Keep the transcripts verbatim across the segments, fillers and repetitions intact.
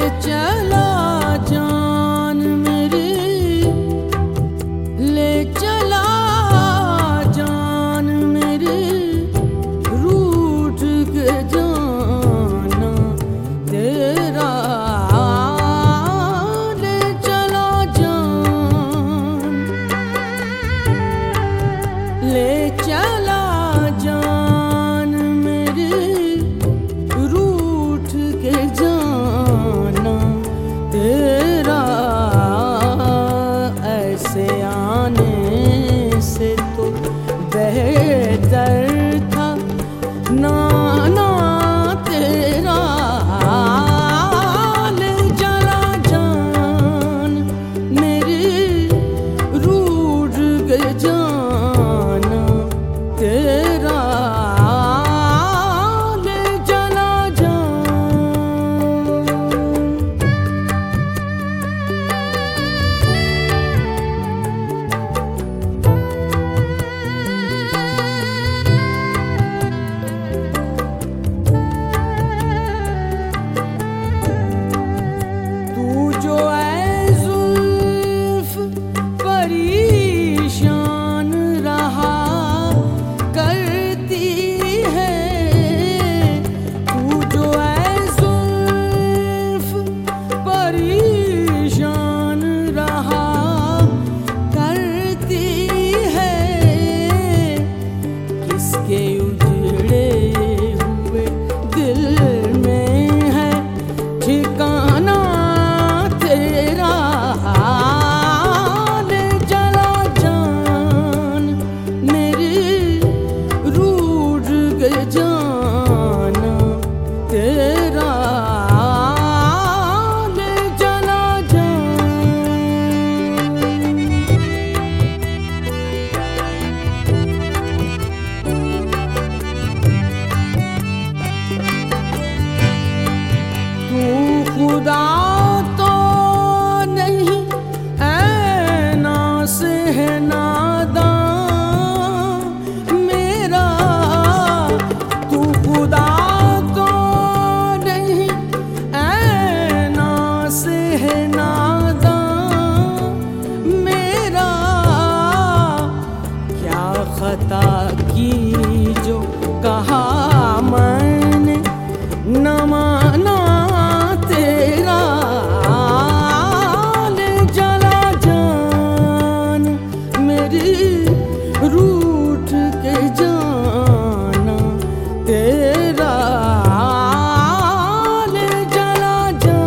चला जान मेरी, ले चला जान मेरी, रूठ के जाना तेरा। ले चला जान, ले चला जान मेरी, रूठ के जाना तेरा। ऐसे आने से तो बेहतर था नाना तेरा। ले चला जान मेरी, रूठ के जाना तेरा। ले चला जान। तू जो ऐ जुल्फ परेशान रहा करती है, तू जो ऐ जुल्फ परेशान रहा करती है। किसके उजड़े हुए दिल में है ठिकाना तेरा। ले चला जान मेरी, रूठ के जाना तेरा। ले चला जान। तू खुदा तो नहीं ऐना से है नादां मेरा। तू खुदा तो नहीं ऐना से है नादां मेरा। क्या खता की जो कहा मैंने न माना तेरा। ले चला जान मेरी, रूठ के जाना तेरा। ले चला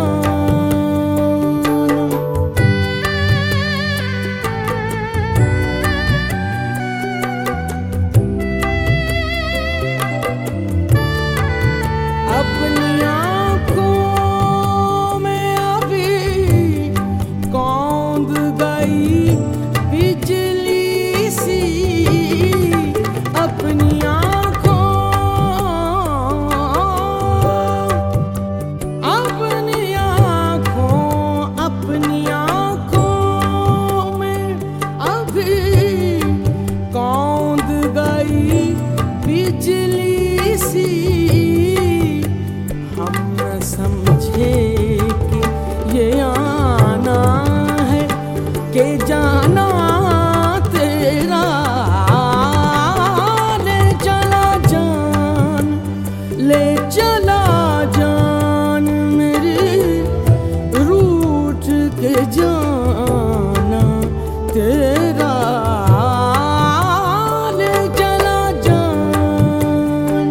जान। अपनी आँखों में अभी कौंध गई बिजली सी। अपनी आँखों, अपनी आँखों, अपनी आँखों में अभी कौंध गई बिजली सी। हम न समझे कि ये आना है कि जाना तेरा। ले चला जान, ले चला जान मेरी, रूठ के जाना तेरा। ले चला जान।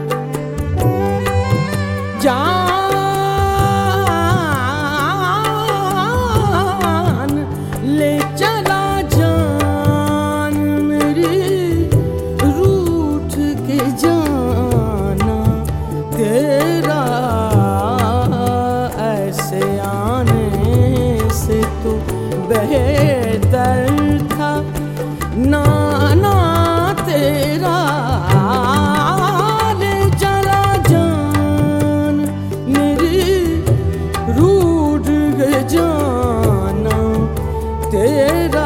जान ले चला जान मेरी, रूठ के जाना तेरा। ऐसे आने से तो बेहतर था नाना तेरा। ले चला जान मेरी, रूठ के जाना तेरा।